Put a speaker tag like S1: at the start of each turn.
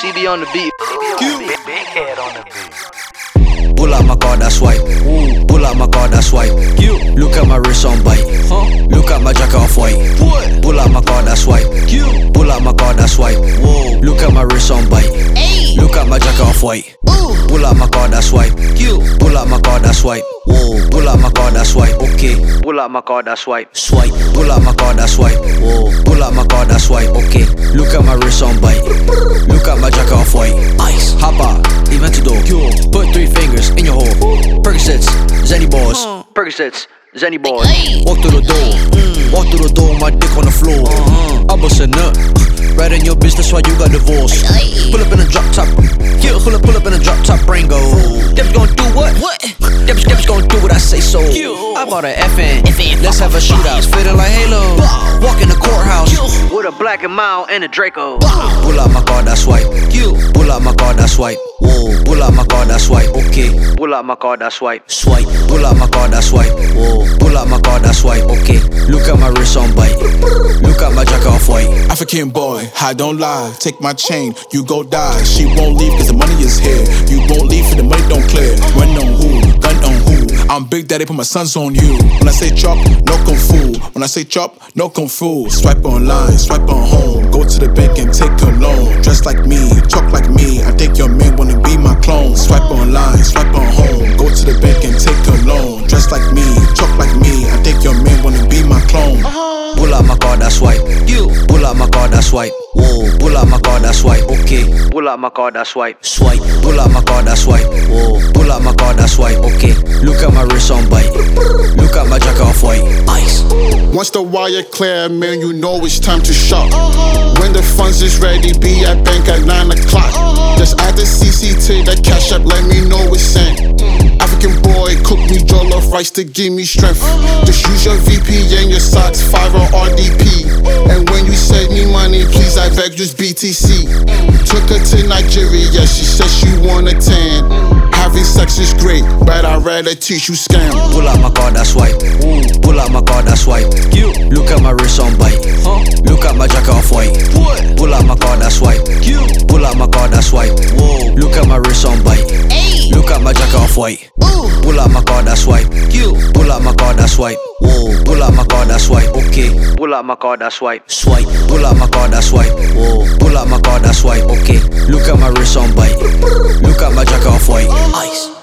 S1: CB on the beat.
S2: Big head on the beat.
S3: Pull out my card, I swipe. Pull out my card, I swipe. Look at my wrist on bite. Look at my jacket off white. Pull out my card, I swipe. Pull out my card, I swipe. Look at my wrist on bite. Look at my jacket off white. Pull out my card, I swipe. Pull out my card, I swipe. Pull out my card, I swipe. Okay.
S1: Pull out my card, I swipe.
S3: Swipe. Pull out my card, I swipe. Pull out my card, I swipe. Okay. Look at my wrist on bite. Look at my jacket off white. Ice. Hop out. Event to door. Put 3 fingers in your hole. Percocets. Zenny balls.
S1: Percocets. Zenny balls.
S3: Walk through the door. Walk through the door. My dick on the floor. I bust a nut. Right in your bitch, that's why you got divorced. Pull up in a drop top. Yeah, pull up in a drop top Rango. Deb's gonna do what? Deb's gonna do what I say so. I bought an FN. Let's have a shootout. Fitting like Halo. Walk in the courthouse.
S1: With a black and mild and a Draco.
S3: Pull out my card, I swipe. Pull out my card, I swipe. Pull out my card, I swipe. Okay.
S1: Pull out my card, I swipe.
S3: Swipe. Pull out my card, I swipe. Pull out my card, I swipe. Okay. Look at my wrist on bite. Look at my jacket off white.
S4: African boy, I don't lie. Take my chain, you go die. She won't leave cause the money is here. You won't leave for the money don't clear. When on who? Gun on who? I'm Big Daddy, put my sons on you. When I say chop, no kung fu. When I say chop, no kung fu. Swipe online, swipe on home. Go to the bank and take a loan. Dress like me, talk like me. I think your man wanna be my clone. Swipe online, swipe on home. Go to the bank and take a loan. Dress like me, talk like me. I think your man wanna be my clone.
S3: Pull out my card, I swipe. Pull out my card, I swipe. Pull out my card, I swipe. Okay.
S1: Pull out my card, I swipe.
S3: Swipe. Pull out my card, I swipe. Pull out my card, I swipe. Okay. Look at my wrist on bite. Look at my jacket off white. Ice.
S5: Once the wire clear, man, you know it's time to shop. When the funds is ready, be at bank at 9 o'clock. Just add the CC to the cash app, let me know it's sent. African boy, cook me jollof rice to give me strength. Just use your VPN, your socks, 5 or RDP. And when you send me money, please I beg just BTC. Took her to Nigeria, she said she wanna tan. Having sex is great, but I'd rather teach you scam.
S3: Pull out my card, I swipe. Pull out my card, I swipe. Look at my wrist on bite. Look at my jacket off white. Pull out my card, I swipe. Pull out my card, I swipe. Look at my wrist on bite. Look at my jacket off white. Pull out my card, I swipe. Pull out my card, I swipe. Pull out my card, I swipe. Okay.
S1: Pull out my card, I swipe.
S3: Swipe. Pull out my card, I swipe. Pull out my card, I swipe. Okay. Look at my wrist on bite. Look at my jacket off white. Ice.